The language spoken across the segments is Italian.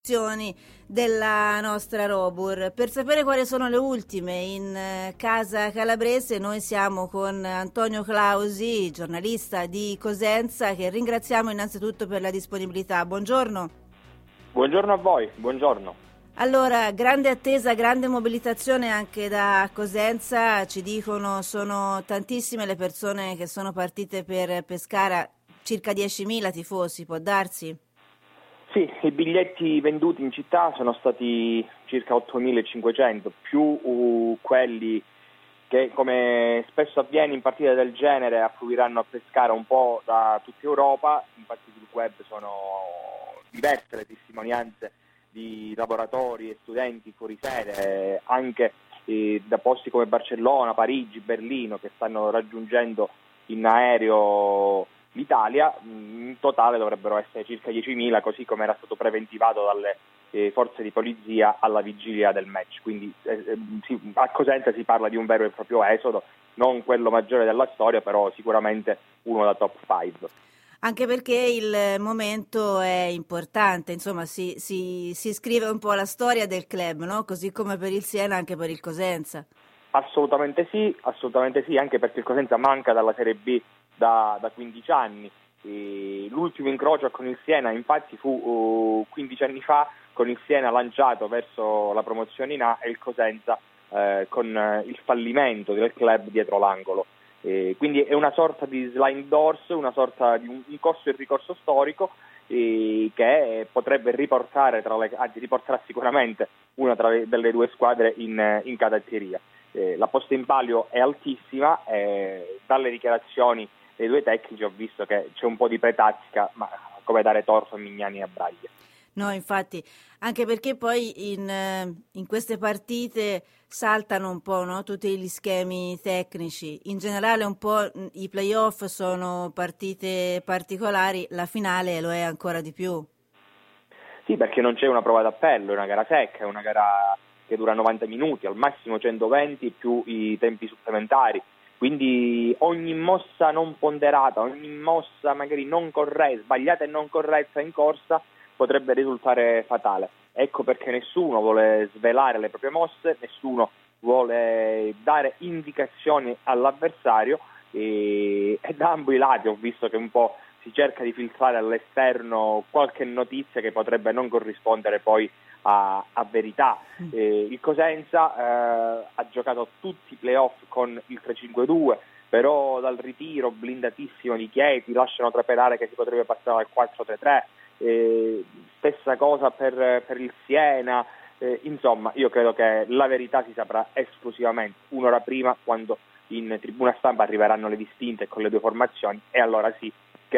Della nostra Robur. Per sapere quali sono le ultime in casa calabrese, noi siamo con Antonio Clausi, giornalista di Cosenza, che ringraziamo innanzitutto per la disponibilità. Buongiorno. Buongiorno a voi, buongiorno. Allora, grande attesa, grande mobilitazione anche da Cosenza, ci dicono sono tantissime le persone che sono partite per Pescara, circa 10.000 tifosi, può darsi? Sì, i biglietti venduti in città sono stati circa 8.500, più quelli che, come spesso avviene in partite del genere, affluiranno a Pescara un po' da tutta Europa. Infatti sul web sono diverse le testimonianze di lavoratori e studenti fuori sede, anche da posti come Barcellona, Parigi, Berlino, che stanno raggiungendo in aereo l'Italia. In totale dovrebbero essere circa 10.000, così come era stato preventivato dalle forze di polizia alla vigilia del match. Quindi a Cosenza si parla di un vero e proprio esodo, non quello maggiore della storia, però sicuramente uno da top 5. Anche perché il momento è importante, insomma si scrive un po' la storia del club, no? Così come per il Siena anche per il Cosenza. Assolutamente sì, anche perché il Cosenza manca dalla Serie B da 15 anni. L'ultimo incrocio con il Siena infatti fu 15 anni fa, con il Siena lanciato verso la promozione in A e il Cosenza con il fallimento del club dietro l'angolo. Quindi è una sorta di sliding doors, una sorta di un corso e ricorso storico che potrebbe riporterà sicuramente una delle due squadre in cadatteria. La posta in palio è altissima, dalle dichiarazioni dei due tecnici ho visto che c'è un po' di pretattica, ma come dare torto a Mignani e a Braglia. No, infatti, anche perché poi in queste partite saltano un po', no? Tutti gli schemi tecnici. In generale un po' i playoff sono partite particolari, la finale lo è ancora di più. Sì, perché non c'è una prova d'appello, è una gara secca, è una gara che dura 90 minuti, al massimo 120 più i tempi supplementari. Quindi ogni mossa non ponderata, ogni mossa magari non corretta, sbagliata e non corretta in corsa potrebbe risultare fatale. Ecco perché nessuno vuole svelare le proprie mosse, nessuno vuole dare indicazioni all'avversario e da ambo i lati ho visto che un po' si cerca di filtrare all'esterno qualche notizia che potrebbe non corrispondere poi a verità. Il Cosenza ha giocato tutti i playoff con il 3-5-2, però dal ritiro blindatissimo di Chieti lasciano trapelare che si potrebbe passare al 4-3-3. Stessa cosa per il Siena. Insomma, io credo che la verità si saprà esclusivamente un'ora prima, quando in tribuna stampa arriveranno le distinte con le due formazioni, e allora sì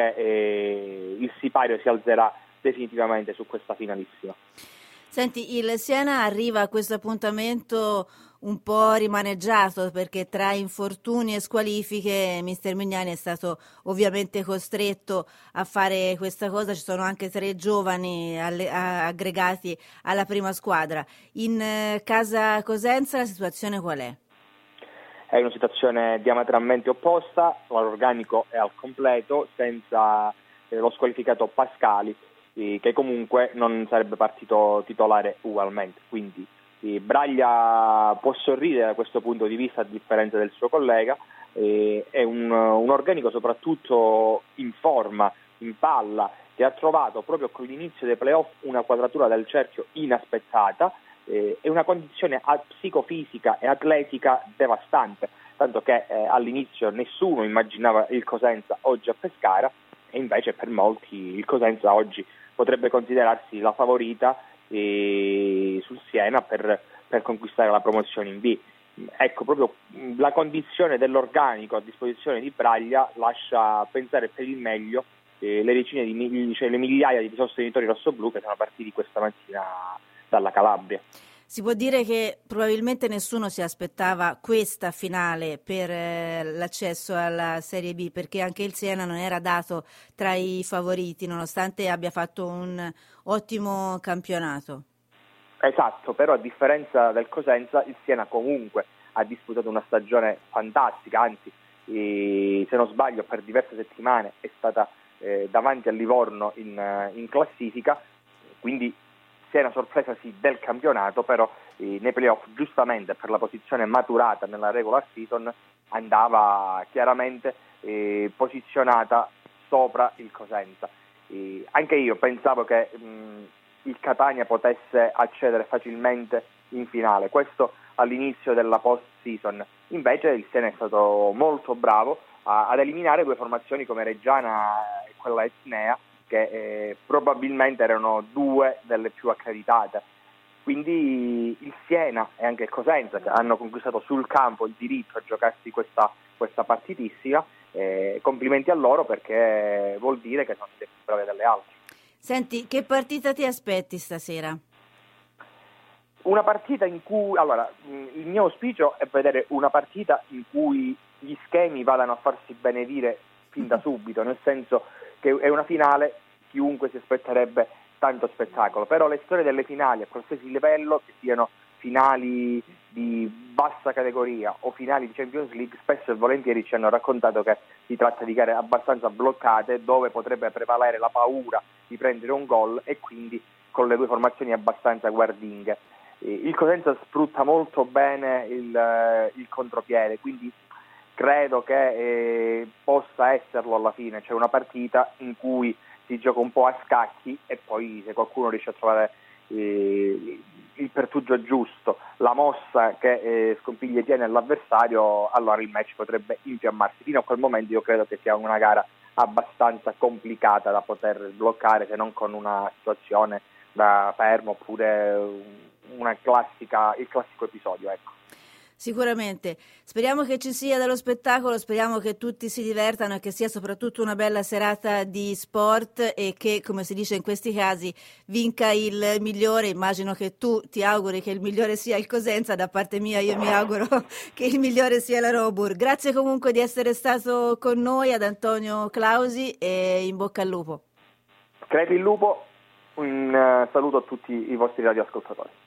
che il sipario si alzerà definitivamente su questa finalissima. Senti, il Siena arriva a questo appuntamento un po' rimaneggiato perché tra infortuni e squalifiche mister Mignani è stato ovviamente costretto a fare questa cosa. Ci sono anche 3 giovani aggregati alla prima squadra. In casa Cosenza la situazione qual è? È una situazione diametralmente opposta, l'organico è al completo senza lo squalificato Pascali, che comunque non sarebbe partito titolare ugualmente. Quindi Braglia può sorridere da questo punto di vista a differenza del suo collega. È un organico soprattutto in forma, in palla, che ha trovato proprio con l'inizio dei playoff una quadratura del cerchio inaspettata e una condizione psicofisica e atletica devastante, tanto che all'inizio nessuno immaginava il Cosenza oggi a Pescara, e invece per molti il Cosenza oggi potrebbe considerarsi la favorita sul Siena per conquistare la promozione in B. Ecco, proprio la condizione dell'organico a disposizione di Braglia lascia pensare per il meglio le decine le migliaia di sostenitori rossoblù che sono partiti questa mattina dalla Calabria. Si può dire che probabilmente nessuno si aspettava questa finale per l'accesso alla Serie B, perché anche il Siena non era dato tra i favoriti, nonostante abbia fatto un ottimo campionato. Esatto, però a differenza del Cosenza il Siena comunque ha disputato una stagione fantastica, anzi se non sbaglio per diverse settimane è stata davanti al Livorno in classifica, quindi Siena sorpresa sì del campionato, però nei playoff giustamente per la posizione maturata nella regular season andava chiaramente posizionata sopra il Cosenza. Anche io pensavo che il Catania potesse accedere facilmente in finale, questo all'inizio della post season. Invece il Siena è stato molto bravo ad eliminare due formazioni come Reggiana e quella Etnea, che probabilmente erano due delle più accreditate. Quindi il Siena e anche il Cosenza, che hanno conquistato sul campo il diritto a giocarsi questa partitissima, complimenti a loro, perché vuol dire che sono state più brave delle altre. Senti, che partita ti aspetti stasera? Una partita in cui, allora, il mio auspicio è vedere una partita in cui gli schemi vadano a farsi benedire fin da subito, nel senso che è una finale, chiunque si aspetterebbe tanto spettacolo, però le storie delle finali a qualsiasi livello, che siano finali di bassa categoria o finali di Champions League, spesso e volentieri ci hanno raccontato che si tratta di gare abbastanza bloccate, dove potrebbe prevalere la paura di prendere un gol, e quindi con le due formazioni abbastanza guardinghe. Il Cosenza sfrutta molto bene il contropiede, quindi credo che possa esserlo alla fine, cioè una partita in cui si gioca un po' a scacchi e poi se qualcuno riesce a trovare il pertugio giusto, la mossa che sconfiglie e tiene l'avversario, allora il match potrebbe infiammarsi. Fino a quel momento io credo che sia una gara abbastanza complicata da poter sbloccare, se non con una situazione da fermo oppure il classico episodio, ecco. Sicuramente, speriamo che ci sia dello spettacolo, speriamo che tutti si divertano e che sia soprattutto una bella serata di sport, e che, come si dice in questi casi, vinca il migliore. Immagino che tu ti auguri che il migliore sia il Cosenza, da parte mia io mi auguro che il migliore sia la Robur. Grazie comunque di essere stato con noi, ad Antonio Clausi, e in bocca al lupo. Crepi il lupo, un saluto a tutti i vostri radioascoltatori.